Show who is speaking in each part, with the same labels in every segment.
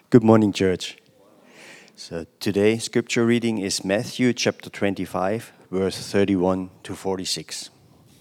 Speaker 1: Good morning, church. So today's scripture reading is Matthew chapter 25, verse 31 to 46.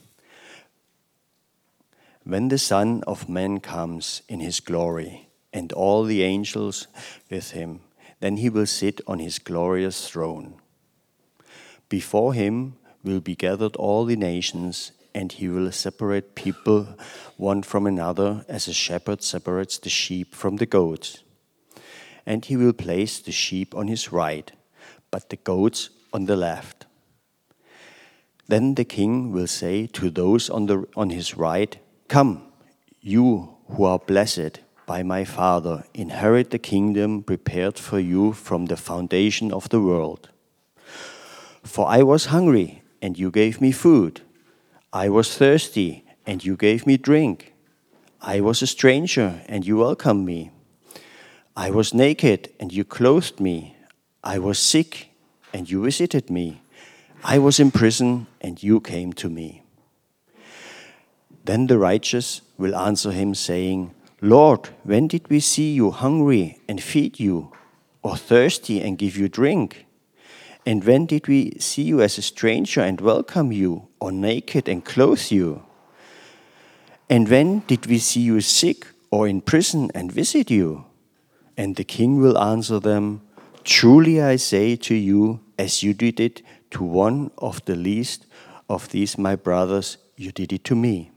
Speaker 1: When the Son of Man comes in his glory, and all the angels with him, then he will sit on his glorious throne. Before him will be gathered all the nations, and he will separate people one from another, as a shepherd separates the sheep from the goats. And he will place the sheep on his right, but the goats on the left. Then the king will say to those on his right, "Come, you who are blessed by my Father, inherit the kingdom prepared for you from the foundation of the world. For I was hungry, and you gave me food. I was thirsty, and you gave me drink. I was a stranger, and you welcomed me. I was naked, and you clothed me. I was sick, and you visited me. I was in prison, and you came to me." Then the righteous will answer him, saying, "Lord, when did we see you hungry and feed you, or thirsty and give you drink? And when did we see you as a stranger and welcome you, or naked and clothe you? And when did we see you sick or in prison and visit you?" And the king will answer them, "Truly I say to you, as you did it to one of the least of these my brothers, you did it to me."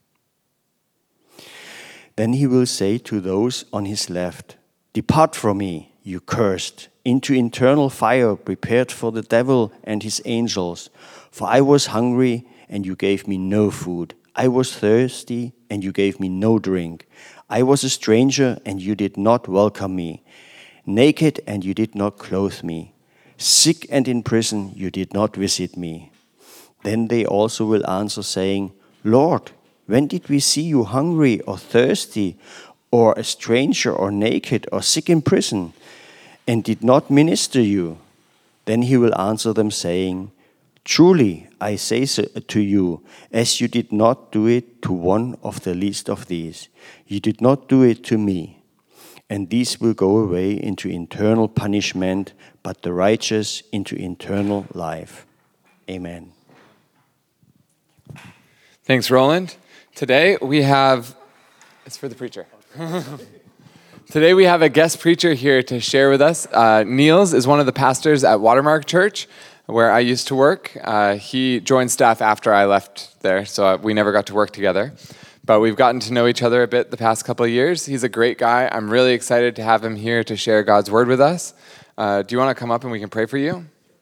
Speaker 1: Then he will say to those on his left, "Depart from me, you cursed, into eternal fire prepared for the devil and his angels. For I was hungry, and you gave me no food. I was thirsty, and you gave me no drink. I was a stranger, and you did not welcome me. Naked, and you did not clothe me. Sick and in prison, you did not visit me." Then they also will answer, saying, "Lord, when did we see you hungry or thirsty, or a stranger or naked or sick in prison, and did not minister you?" Then he will answer them, saying, "Truly I say to you, as you did not do it to one of the least of these, you did not do it to me." And these will go away into eternal punishment, but the righteous into eternal life. Amen.
Speaker 2: Thanks, Roland. Today we have, it's for the preacher. Today we have a guest preacher here to share with us. Niels is one of the pastors at Watermark Church, where I used to work. He joined staff after I left there, so we never got to work together. But we've gotten to know each other a bit the past couple of years. He's a great guy. I'm really excited to have him here to share God's word with us. Do you want to come up and we can pray for you?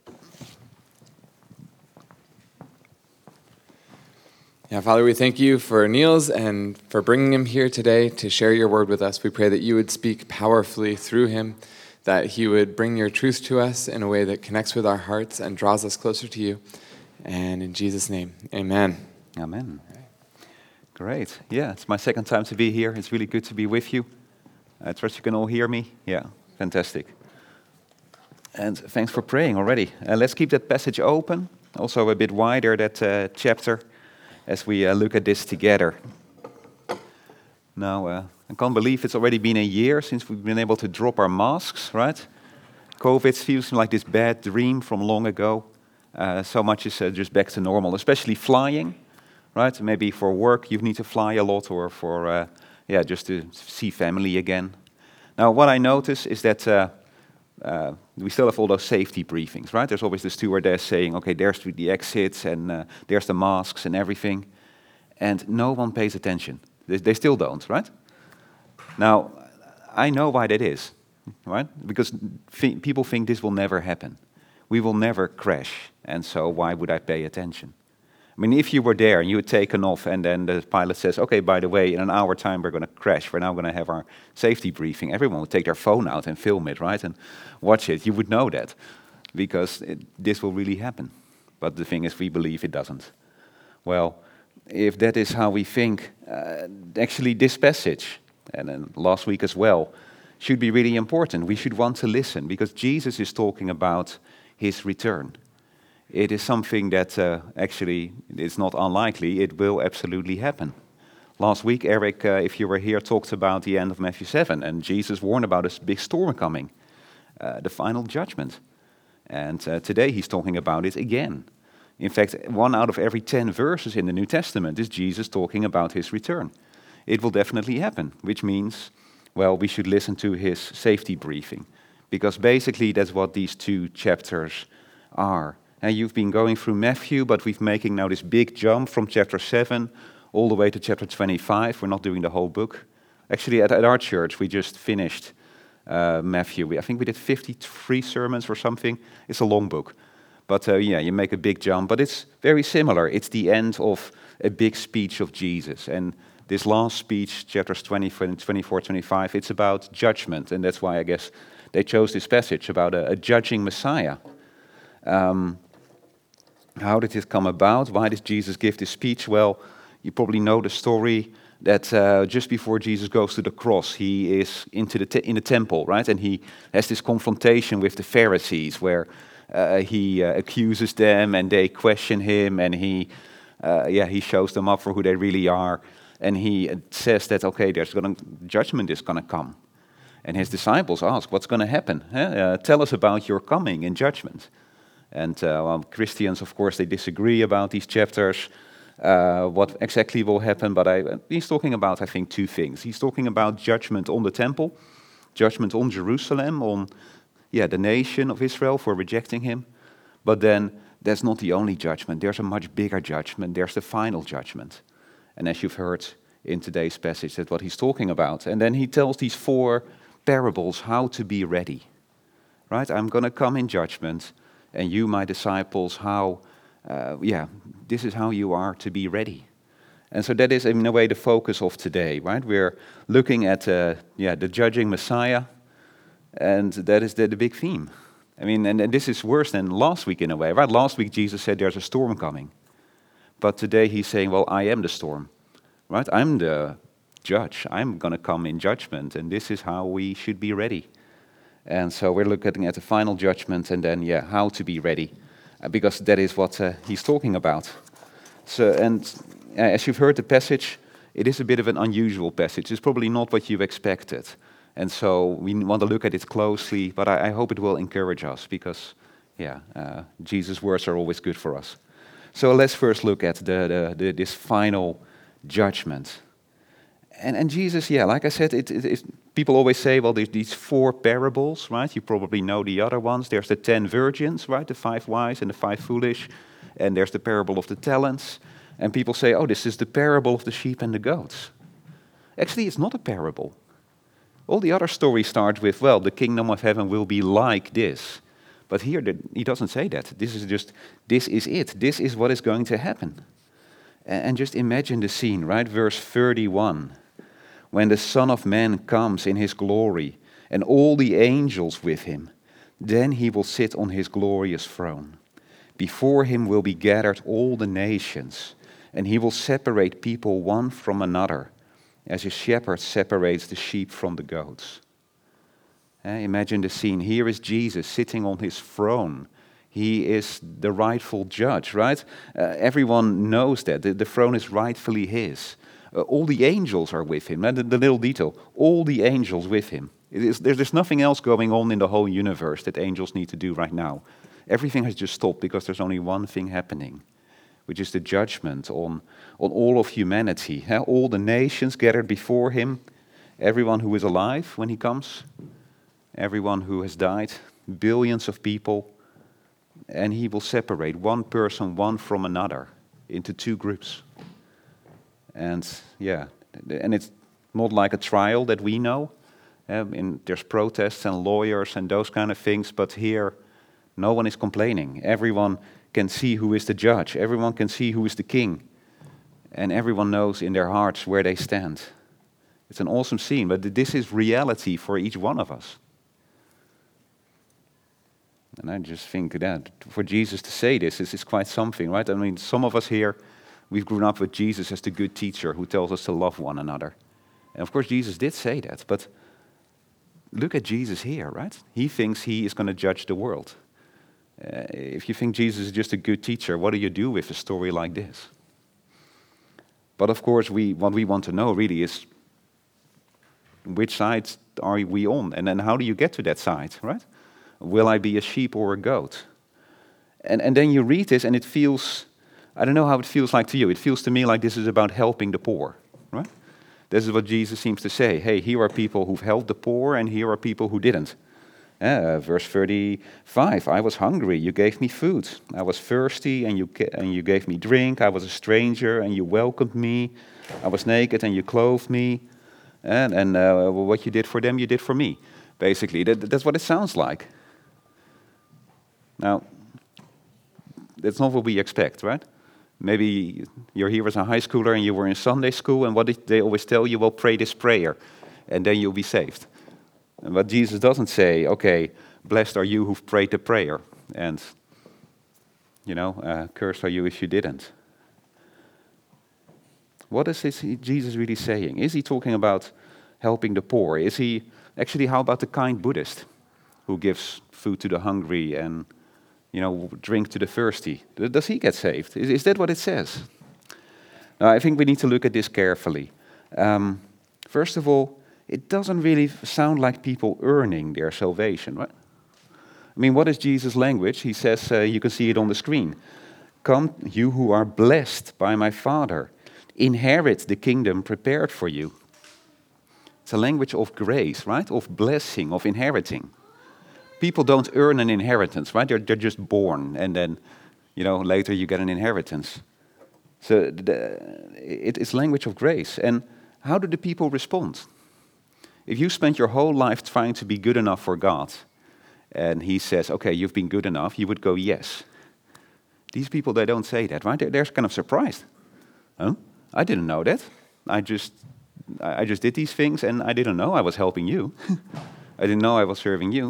Speaker 2: Yeah, Father, we thank you for Niels and for bringing him here today to share your word with us. We pray that you would speak powerfully through him, that he would bring your truth to us in a way that connects with our hearts and draws us closer to you. And in Jesus' name, amen.
Speaker 3: Amen. Great. Yeah, it's my second time to be here. It's really good to be with you. I trust you can all hear me. Yeah, fantastic. And thanks for praying already. Let's keep that passage open, also a bit wider, that chapter, as we look at this together. Now, I can't believe it's already been a year since we've been able to drop our masks, right? COVID feels like this bad dream from long ago. So much is just back to normal, especially flying, right? Maybe for work you need to fly a lot, or for, just to see family again. Now, what I notice is that we still have all those safety briefings, right? There's always the stewardess saying, okay, there's the exits, and there's the masks and everything. And no one pays attention. They still don't, right? Now, I know why that is, right? Because people think this will never happen. We will never crash, and so why would I pay attention? I mean, if you were there and you had taken off and then the pilot says, okay, by the way, in an hour time we're going to crash, we're now going to have our safety briefing, everyone would take their phone out and film it, right? And watch it. You would know that, because this will really happen. But the thing is, we believe it doesn't. Well, if that is how we think, actually this passage, and then last week as well, should be really important. We should want to listen, because Jesus is talking about his return. It is something that actually is not unlikely. It will absolutely happen. Last week, Eric, if you were here, talked about the end of Matthew 7, and Jesus warned about this big storm coming, the final judgment. And today he's talking about it again. In fact, 1 out of every 10 verses in the New Testament is Jesus talking about his return. It will definitely happen, which means, well, we should listen to his safety briefing, because basically that's what these 2 chapters are. And you've been going through Matthew, but we're making now this big jump from chapter 7 all the way to chapter 25. We're not doing the whole book. Actually, at our church, we just finished Matthew. I think we did 53 sermons or something. It's a long book. But you make a big jump. But it's very similar. It's the end of a big speech of Jesus. And this last speech, chapters 24, 25, it's about judgment. And that's why I guess they chose this passage about a judging Messiah. How did it come about? Why did Jesus give this speech? Well, you probably know the story that just before Jesus goes to the cross, he is in the temple, right? And he has this confrontation with the Pharisees where he accuses them and they question him, and he shows them up for who they really are. And he says that, okay, judgment is going to come. And his disciples ask, what's going to happen? Tell us about your coming in judgment. And Christians, of course, they disagree about these chapters. What exactly will happen, but he's talking about, I think, 2 things. He's talking about judgment on the temple, judgment on Jerusalem, on the nation of Israel for rejecting him. But then that's not the only judgment. There's a much bigger judgment. There's the final judgment. And as you've heard in today's passage, that's what he's talking about. And then he tells these 4 parables how to be ready. Right? I'm going to come in judgment, and you, my disciples, this is how you are to be ready. And so that is, in a way, the focus of today, right? We're looking at the judging Messiah, and that is the big theme. I mean, and this is worse than last week in a way, right? Last week Jesus said there's a storm coming. But today he's saying, well, I am the storm, right? I'm the judge. I'm going to come in judgment, and this is how we should be ready. And so we're looking at the final judgment, and then, how to be ready. Because that is what he's talking about. So, and as you've heard the passage, it is a bit of an unusual passage. It's probably not what you expected. And so we want to look at it closely, but I hope it will encourage us, because, Jesus' words are always good for us. So let's first look at this final judgment. And Jesus, like I said, people always say, well, there's these 4 parables, right? You probably know the other ones. There's the 10 virgins, right? The 5 wise and the 5 foolish. And there's the parable of the talents. And people say, oh, this is the parable of the sheep and the goats. Actually, it's not a parable. All the other stories start with, well, the kingdom of heaven will be like this. But here, he doesn't say that. This is it. This is what is going to happen. And just imagine the scene, right? Verse 31. When the Son of Man comes in his glory, and all the angels with him, then he will sit on his glorious throne. Before him will be gathered all the nations, and he will separate people one from another, as a shepherd separates the sheep from the goats. Imagine the scene. Here is Jesus sitting on his throne. He is the rightful judge, right? Everyone knows that. The throne is rightfully his. All the angels are with him. And the little detail, all the angels with him. There's nothing else going on in the whole universe that angels need to do right now. Everything has just stopped because there's only one thing happening, which is the judgment on all of humanity. All the nations gathered before him, everyone who is alive when he comes, everyone who has died, billions of people, and he will separate one person, one from another, into 2 groups. And it's not like a trial that we know. There's protests and lawyers and those kind of things, but here no one is complaining. Everyone can see who is the judge. Everyone can see who is the king. And everyone knows in their hearts where they stand. It's an awesome scene, but this is reality for each one of us. And I just think that for Jesus to say this is quite something, right? I mean, some of us here, we've grown up with Jesus as the good teacher who tells us to love one another. And of course, Jesus did say that, but look at Jesus here, right? He thinks he is going to judge the world. If you think Jesus is just a good teacher, what do you do with a story like this? But of course, what we want to know really is which side are we on? And then how do you get to that side, right? Will I be a sheep or a goat? And then you read this and it feels, I don't know how it feels like to you. It feels to me like this is about helping the poor, right? This is what Jesus seems to say. Hey, here are people who've helped the poor and here are people who didn't. Verse 35, I was hungry, you gave me food. I was thirsty and you gave me drink. I was a stranger and you welcomed me. I was naked and you clothed me. And what you did for them, you did for me. Basically, that's what it sounds like. Now, that's not what we expect, right? Maybe you're here as a high schooler and you were in Sunday school, and what did they always tell you? Well, pray this prayer, and then you'll be saved. But Jesus doesn't say, okay, blessed are you who've prayed the prayer, and, cursed are you if you didn't. What is Jesus really saying? Is he talking about helping the poor? Is he, actually, how about the kind Buddhist who gives food to the hungry and, drink to the thirsty? Does he get saved? Is that what it says? Now, I think we need to look at this carefully. First of all, it doesn't really sound like people earning their salvation, right? I mean, what is Jesus' language? He says, you can see it on the screen. Come, you who are blessed by my Father, inherit the kingdom prepared for you. It's a language of grace, right? Of blessing, of inheriting. People don't earn an inheritance, right? They're just born, and then, later you get an inheritance. So it is language of grace. And how do the people respond? If you spend your whole life trying to be good enough for God, and he says, okay, you've been good enough, you would go, yes. These people, they don't say that, right? They're kind of surprised. Huh? I didn't know that. I just did these things, and I didn't know I was helping you. I didn't know I was serving you.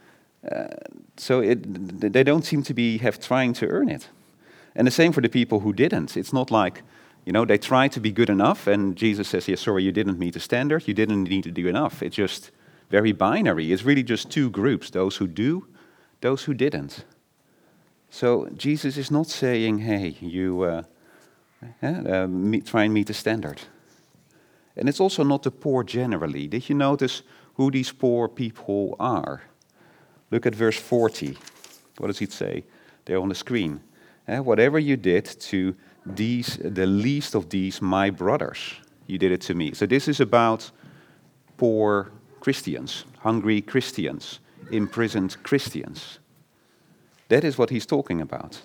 Speaker 3: So they don't seem to be trying to earn it. And the same for the people who didn't. It's not like, they try to be good enough, and Jesus says, yeah, sorry, you didn't meet the standard, you didn't need to do enough. It's just very binary. It's really just two groups, those who do, those who didn't. So Jesus is not saying, hey, you try and meet the standard. And it's also not the poor generally. Did you notice who these poor people are? Look at verse 40. What does it say? There on the screen. Whatever you did to the least of these, my brothers, you did it to me. So this is about poor Christians, hungry Christians, imprisoned Christians. That is what he's talking about.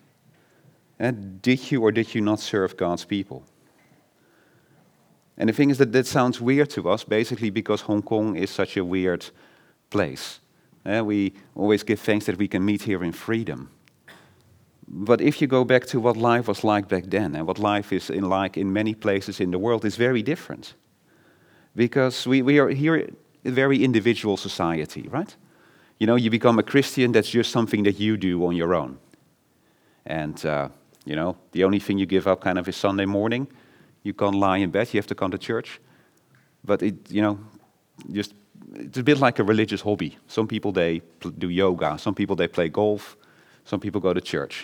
Speaker 3: And did you or did you not serve God's people? And the thing is that sounds weird to us, basically because Hong Kong is such a weird place. We always give thanks that we can meet here in freedom. But if you go back to what life was like back then, and what life is like in many places in the world, is very different. Because we are here a very individual society, right? You become a Christian, that's just something that you do on your own. And, the only thing you give up kind of is Sunday morning. You can't lie in bed, you have to come to church. But it's a bit like a religious hobby. Some people, they do yoga. Some people, they play golf. Some people go to church.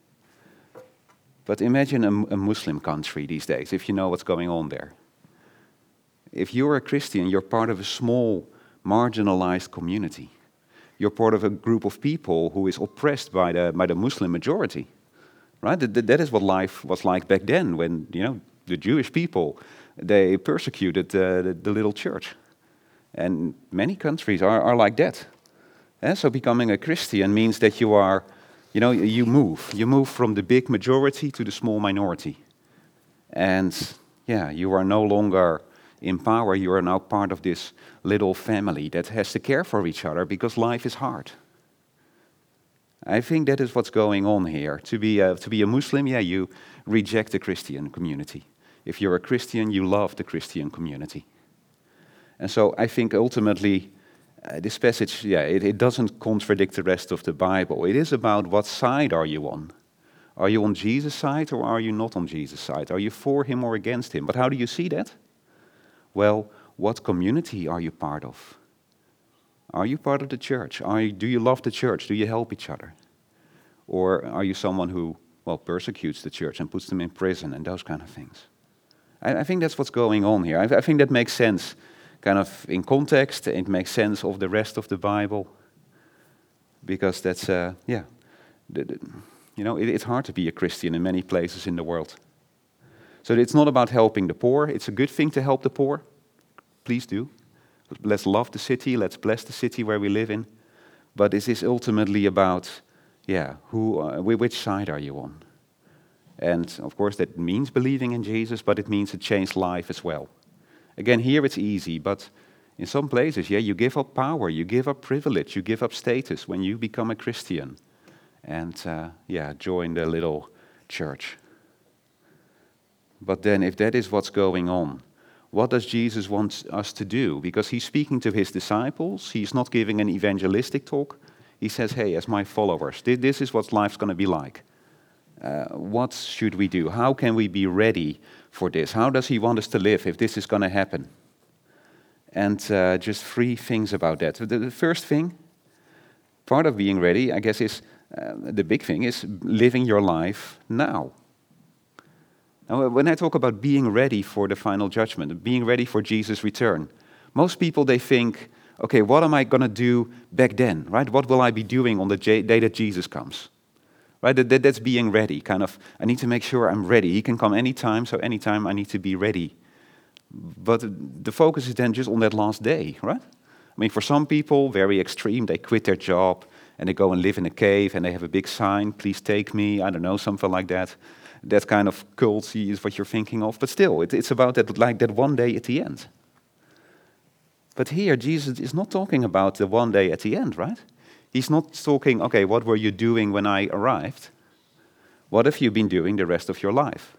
Speaker 3: But imagine a Muslim country these days, if you know what's going on there. If you're a Christian, you're part of a small, marginalized community. You're part of a group of people who is oppressed by the Muslim majority. Right? That is what life was like back then, when, the Jewish people, they persecuted the little church. And many countries are like that. So becoming a Christian means that you are, you move from the big majority to the small minority. And you are no longer in power, you are now part of this little family that has to care for each other because life is hard. I think that is what's going on here. To be a Muslim, you reject the Christian community. If you're a Christian, you love the Christian community. And so I think ultimately this passage, it doesn't contradict the rest of the Bible. It is about what side are you on? Are you on Jesus' side or are you not on Jesus' side? Are you for him or against him? But how do you see that? Well, what community are you part of? Are you part of the church? Do you love the church? Do you help each other? Or are you someone who, persecutes the church and puts them in prison and those kind of things? I think that's what's going on here. I think that makes sense, kind of in context. It makes sense of the rest of the Bible, because that's it's hard to be a Christian in many places in the world. So it's not about helping the poor. It's a good thing to help the poor. Please do. Let's love the city. Let's bless the city where we live in. But this is ultimately about, which side are you on? And of course that means believing in Jesus, but it means a changed life as well. Again, here it's easy, but in some places, you give up power, you give up privilege, you give up status when you become a Christian. And join the little church. But then if that is what's going on, what does Jesus want us to do? Because he's speaking to his disciples. He's not giving an evangelistic talk. He says, hey, as my followers, this is what life's going to be like. What should we do? How can we be ready for this? How does he want us to live if this is going to happen? And just 3 things about that. The first thing, part of being ready, I guess, is the big thing is living your life now. Now, when I talk about being ready for the final judgment, being ready for Jesus' return, most people, they think, okay, what am I going to do back then, right? What will I be doing on the day that Jesus comes? Right? That's being ready, kind of, I need to make sure I'm ready. He can come anytime, so anytime I need to be ready. But the focus is then just on that last day, right? I mean, for some people, very extreme, they quit their job and they go and live in a cave and they have a big sign, please take me, I don't know, something like that. That kind of culty is what you're thinking of, but still, it's about that, like that one day at the end. But here, Jesus is not talking about the one day at the end, right? He's not talking, okay, what were you doing when I arrived? What have you been doing the rest of your life?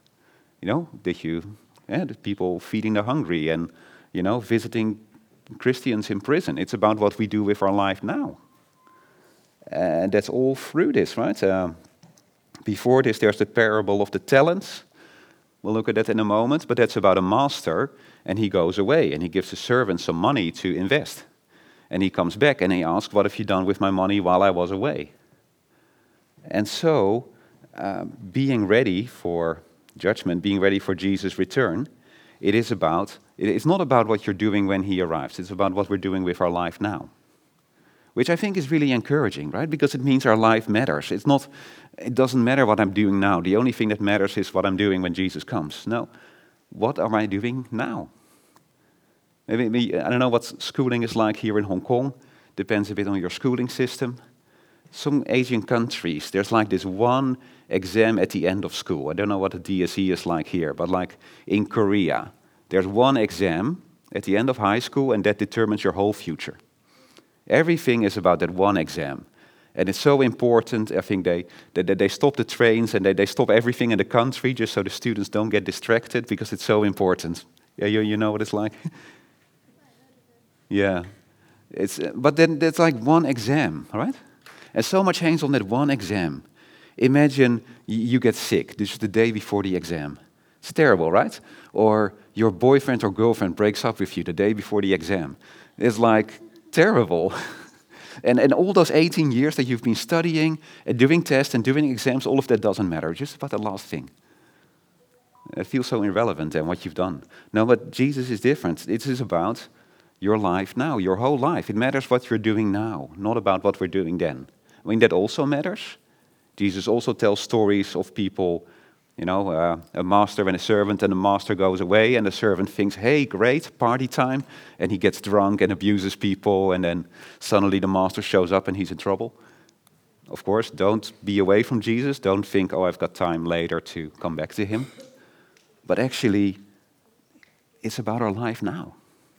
Speaker 3: The people feeding the hungry and, visiting Christians in prison. It's about what we do with our life now. And that's all through this, right? Before this, there's the parable of the talents. We'll look at that in a moment, but that's about a master, and he goes away, and he gives his servant some money to invest. And he comes back, and he asks, what have you done with my money while I was away? And so, being ready for judgment, being ready for Jesus' return, it's not about what you're doing when he arrives, it's about what we're doing with our life now. Which I think is really encouraging, right? Because it means our life matters. It doesn't matter what I'm doing now. The only thing that matters is what I'm doing when Jesus comes. No, what am I doing now? Maybe I don't know what schooling is like here in Hong Kong. Depends a bit on your schooling system. Some Asian countries, there's like this one exam at the end of school. I don't know what the DSE is like here, but like in Korea, there's one exam at the end of high school, and that determines your whole future. Everything is about that one exam. And it's so important, I think, they stop the trains and they stop everything in the country just so the students don't get distracted, because it's so important. Yeah, you know what it's like? Yeah. But then there's like one exam, right? And so much hangs on that one exam. Imagine you get sick, this is the day before the exam. It's terrible, right? Or your boyfriend or girlfriend breaks up with you the day before the exam. It's like terrible. And all those 18 years that you've been studying and doing tests and doing exams, all of that doesn't matter. Just about the last thing. It feels so irrelevant and what you've done. No, but Jesus is different. It is about your life now, your whole life. It matters what you're doing now, not about what we're doing then. I mean, that also matters. Jesus also tells stories of people, a master and a servant, and the master goes away, and the servant thinks, hey, great, party time, and he gets drunk and abuses people, and then suddenly the master shows up and he's in trouble. Of course, don't be away from Jesus. Don't think, I've got time later to come back to him. But actually, it's about our life now.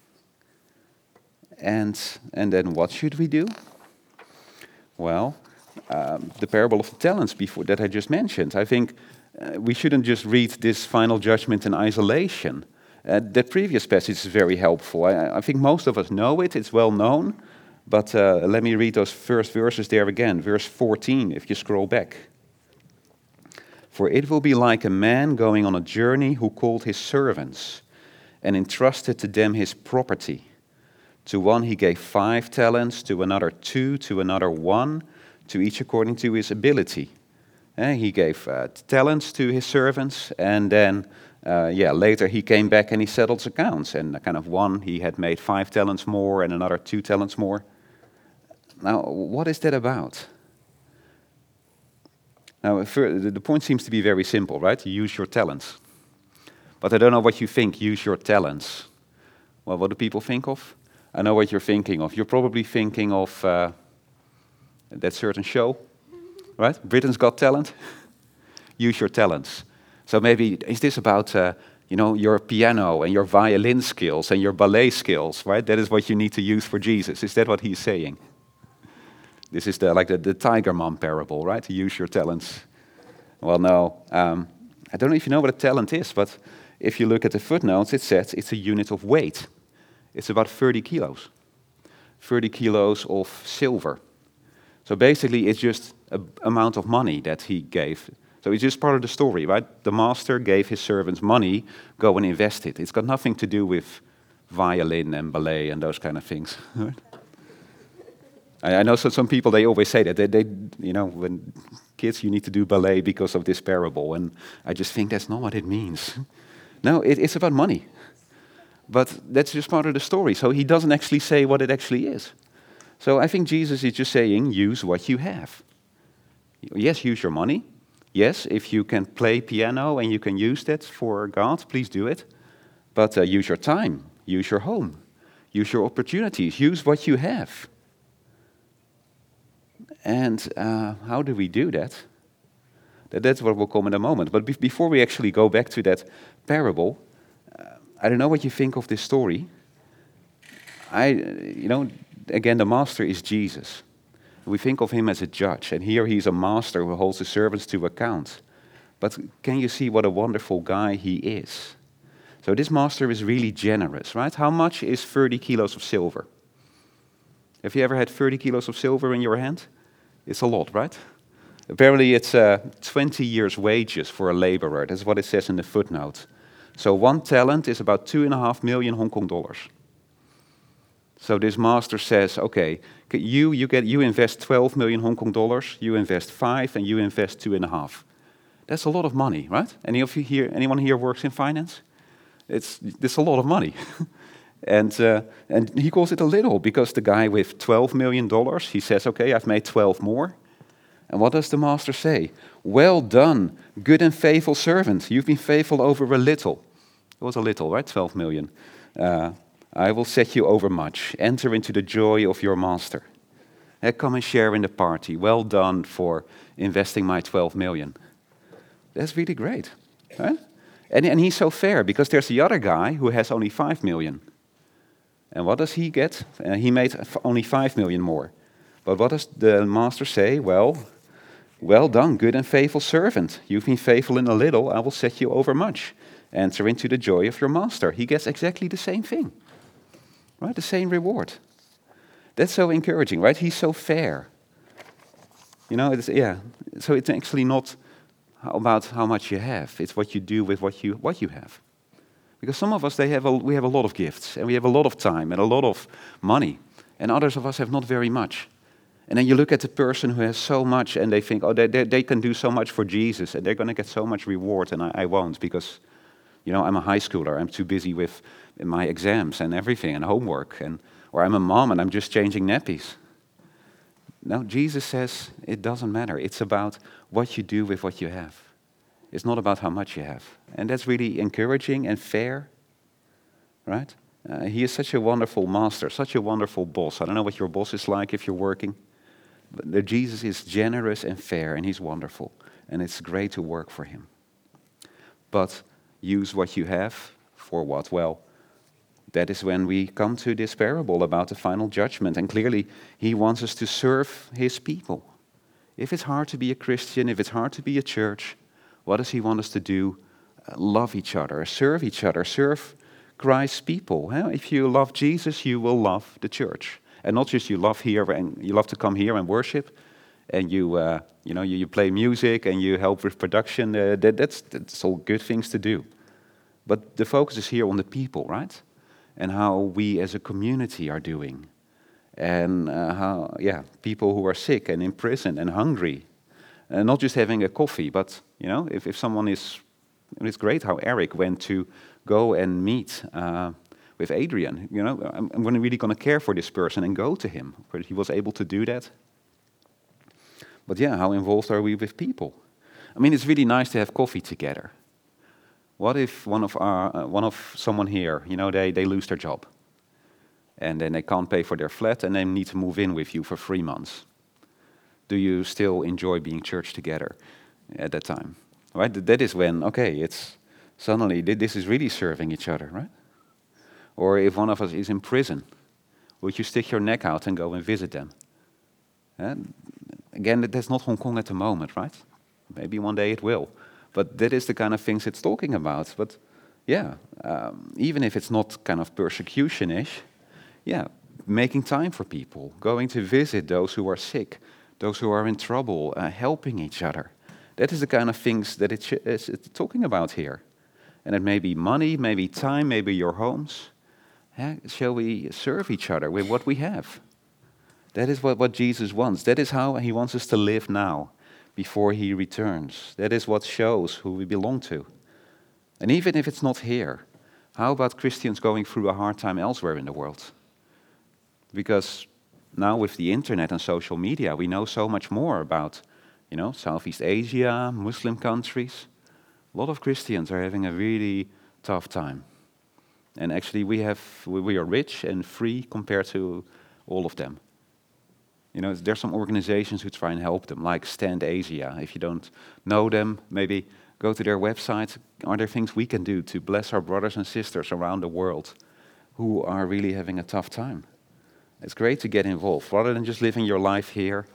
Speaker 3: And then what should we do? Well, the parable of the talents before that I just mentioned. I think we shouldn't just read this final judgment in isolation. That previous passage is very helpful. I think most of us know it. It's well known. But let me read those first verses there again. Verse 14, if you scroll back. For it will be like a man going on a journey who called his servants and entrusted to them his property. To one he gave 5 talents, to another 2, to another 1, to each according to his ability. He gave talents to his servants, and then later he came back and he settled accounts. And kind of one, he had made 5 talents more and another 2 talents more. Now, what is that about? Now, the point seems to be very simple, right? You use your talents. But I don't know what you think, use your talents. Well, what do people think of? I know what you're thinking of. You're probably thinking of that certain show, right? Britain's Got Talent. Use your talents. So maybe, is this about your piano and your violin skills and your ballet skills, right? That is what you need to use for Jesus. Is that what he's saying? This is the Tiger Mom parable, right? To use your talents. Well, no. I don't know if you know what a talent is, but if you look at the footnotes, it says it's a unit of weight. It's about 30 kilos. 30 kilos of silver. So basically, it's just an amount of money that he gave. So it's just part of the story, right? The master gave his servants money, go and invest it. It's got nothing to do with violin and ballet and those kind of things. Right? I know some people, they always say that. They when kids, you need to do ballet because of this parable. And I just think that's not what it means. No, it's about money. But that's just part of the story. So he doesn't actually say what it actually is. So I think Jesus is just saying, use what you have. Yes, use your money. Yes, if you can play piano and you can use that for God, please do it. But use your time, use your home, use your opportunities, use what you have. And how do we do that? That's what will come in a moment. But before we actually go back to that parable, I don't know what you think of this story. Again, the master is Jesus. We think of him as a judge, and here he's a master who holds his servants to account. But can you see what a wonderful guy he is? So this master is really generous, right? How much is 30 kilos of silver? Have you ever had 30 kilos of silver in your hand? It's a lot, right? Apparently it's 20 years' wages for a laborer. That's what it says in the footnote. So 1 talent is about 2.5 million Hong Kong dollars. So this master says, okay, you invest 12 million Hong Kong dollars, you invest 5, and you invest 2.5. That's a lot of money, right? Anyone here works in finance? It's a lot of money. And he calls it a little because the guy with $12 million, he says, okay, I've made 12 more. And what does the master say? Well done, good and faithful servant. You've been faithful over a little. It was a little, right? 12 million. I will set you over much. Enter into the joy of your master. Come and share in the party. Well done for investing my 12 million. That's really great. Right? And he's so fair because there's the other guy who has only 5 million. And what does he get? He made only 5 million more. But what does the master say? Well done, good and faithful servant. You've been faithful in a little, I will set you over much. Enter into the joy of your master. He gets exactly the same thing. Right? The same reward. That's so encouraging, right? He's so fair. So it's actually not about how much you have. It's what you do with what you have. Because some of us, we have a lot of gifts, and we have a lot of time, and a lot of money. And others of us have not very much. And then you look at the person who has so much, and they think, oh, they can do so much for Jesus, and they're going to get so much reward, and I won't, because, I'm a high schooler. I'm too busy with my exams and everything, and homework. Or I'm a mom, and I'm just changing nappies. No, Jesus says it doesn't matter. It's about what you do with what you have. It's not about how much you have. And that's really encouraging and fair, right? He is such a wonderful master, such a wonderful boss. I don't know what your boss is like if you're working. But Jesus is generous and fair, and he's wonderful. And it's great to work for him. But use what you have for what? Well, that is when we come to this parable about the final judgment. And clearly, he wants us to serve his people. If it's hard to be a Christian, if it's hard to be a church, what does he want us to do? Love each other, serve Christ's people. If you love Jesus, you will love the church. And not just you love here and you love to come here and worship, and you play music and you help with production. That's all good things to do. But the focus is here on the people, right? And how we as a community are doing. And people who are sick and in prison and hungry. And not just having a coffee, but, if someone is And it's great how Eric went to go and meet with Adrian. I'm really going to care for this person and go to him. But he was able to do that. But yeah, how involved are we with people? I mean, it's really nice to have coffee together. What if one of someone here, they lose their job, and then they can't pay for their flat, and they need to move in with you for 3 months? Do you still enjoy being church together at that time? Right? That is when, it's suddenly this is really serving each other, right? Or if one of us is in prison, would you stick your neck out and go and visit them? And again, that's not Hong Kong at the moment, right? Maybe one day it will. But that is the kind of things it's talking about. But yeah, even if it's not kind of persecution-ish, yeah, making time for people, going to visit those who are sick, those who are in trouble, helping each other. That is the kind of things that it's talking about here. And it may be money, maybe time, maybe your homes. Shall we serve each other with what we have? That is what Jesus wants. That is how he wants us to live now, before he returns. That is what shows who we belong to. And even if it's not here, how about Christians going through a hard time elsewhere in the world? Because now with the internet and social media, we know so much more about, Southeast Asia, Muslim countries. A lot of Christians are having a really tough time. And actually we are rich and free compared to all of them. There's some organizations who try and help them, like Stand Asia. If you don't know them, maybe go to their website. Are there things we can do to bless our brothers and sisters around the world who are really having a tough time? It's great to get involved, rather than just living your life here.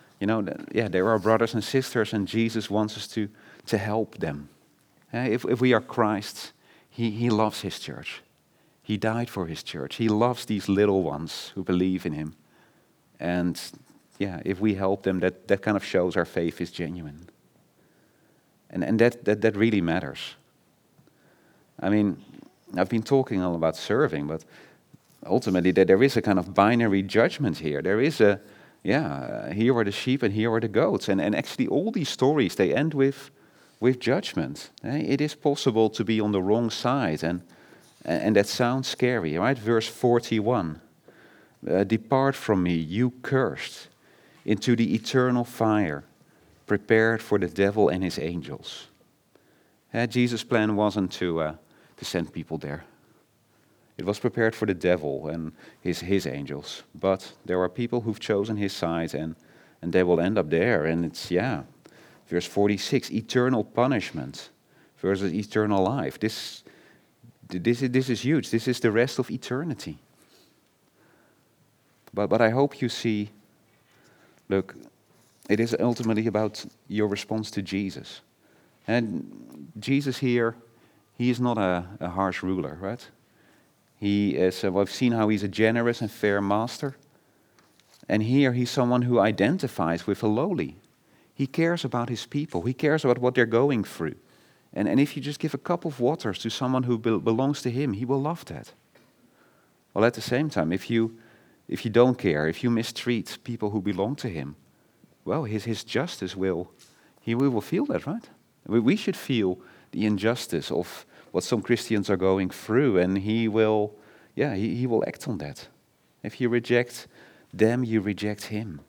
Speaker 3: There are brothers and sisters, and Jesus wants us to help them. If we are Christ, he loves his church. He died for his church. He loves these little ones who believe in him. And yeah, if we help them, that kind of shows our faith is genuine. And that really matters. I mean, I've been talking all about serving, but ultimately there is a kind of binary judgment here. There is here are the sheep and here are the goats. And actually all these stories, they end with judgment. It is possible to be on the wrong side, and that sounds scary, right? Verse 41. Depart from me, you cursed, into the eternal fire, prepared for the devil and his angels. Jesus' plan wasn't to send people there. It was prepared for the devil and his angels. But there are people who've chosen his side, and they will end up there. And it's, verse 46, eternal punishment versus eternal life. This is huge. This is the rest of eternity. But I hope you see, look, it is ultimately about your response to Jesus. And Jesus here, he is not a harsh ruler, right? He is, we've seen how he's a generous and fair master. And here he's someone who identifies with the lowly. He cares about his people. He cares about what they're going through. And if you just give a cup of water to someone who belongs to him, he will love that. Well, at the same time, if you don't care, if you mistreat people who belong to him, well, his justice we will feel that, right? We should feel the injustice of what some Christians are going through, and he will act on that. If you reject them, you reject him.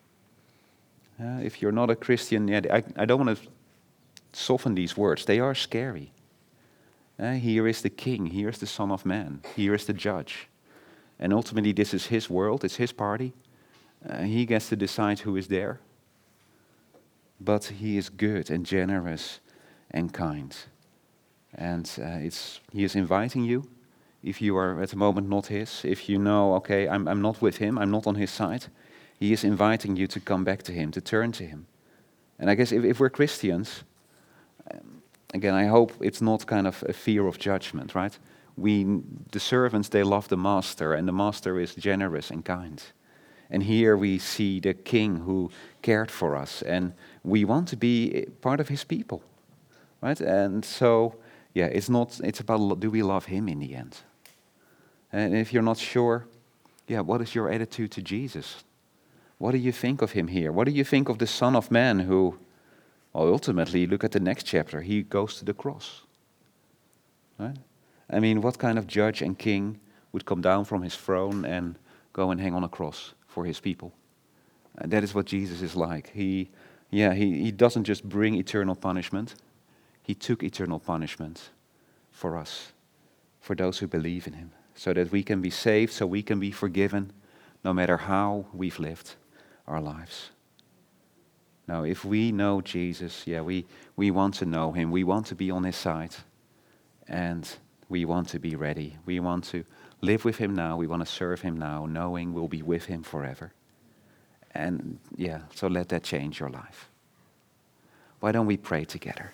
Speaker 3: If you're not a Christian, I don't want to soften these words. They are scary. Here is the king, here is the Son of Man, here is the judge. And ultimately, this is his world, it's his party. He gets to decide who is there. But he is good and generous and kind. And he is inviting you, if you are at the moment not his, if you know, okay, I'm not with him, I'm not on his side, he is inviting you to come back to him, to turn to him. And I guess if we're Christians, again, I hope it's not kind of a fear of judgment, right? The servants, they love the master, and the master is generous and kind. And here we see the king who cared for us, and we want to be part of his people, right? And so, it's about, do we love him in the end? And if you're not sure, what is your attitude to Jesus? What do you think of him here? What do you think of the Son of Man who, ultimately, look at the next chapter, he goes to the cross. Right? I mean, what kind of judge and king would come down from his throne and go and hang on a cross for his people? And that is what Jesus is like. He doesn't just bring eternal punishment. He took eternal punishment for us, for those who believe in him, so that we can be saved, so we can be forgiven, no matter how we've lived our lives. Now, if we know Jesus, we want to know him. We want to be on his side. And we want to be ready. We want to live with him now. We want to serve him now, knowing we'll be with him forever. And so let that change your life. Why don't we pray together?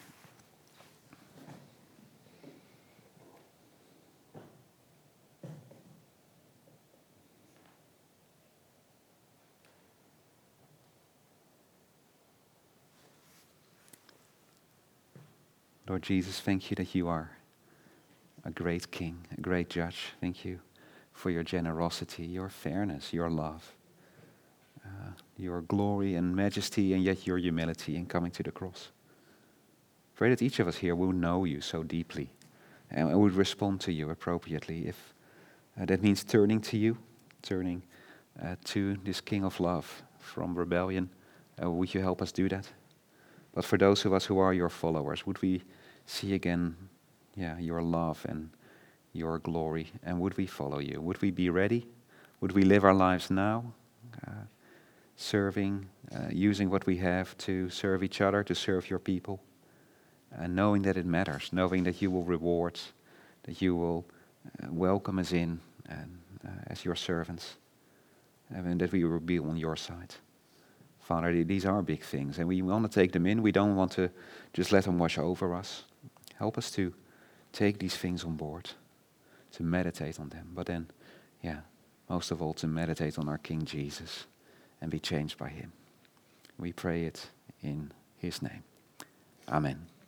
Speaker 3: Lord Jesus, thank you that you are a great king, a great judge. Thank you for your generosity, your fairness, your love, your glory and majesty, and yet your humility in coming to the cross. Pray that each of us here will know you so deeply and would respond to you appropriately. If that means turning to you, turning to this King of love from rebellion, would you help us do that? But for those of us who are your followers, would we see again, your love and your glory, and would we follow you? Would we be ready? Would we live our lives now, serving, using what we have to serve each other, to serve your people, and knowing that it matters, knowing that you will reward, that you will welcome us in and as your servants, and that we will be on your side. Father, these are big things, and we want to take them in. We don't want to just let them wash over us. Help us to take these things on board, to meditate on them, but then, most of all, to meditate on our King Jesus and be changed by him. We pray it in his name. Amen.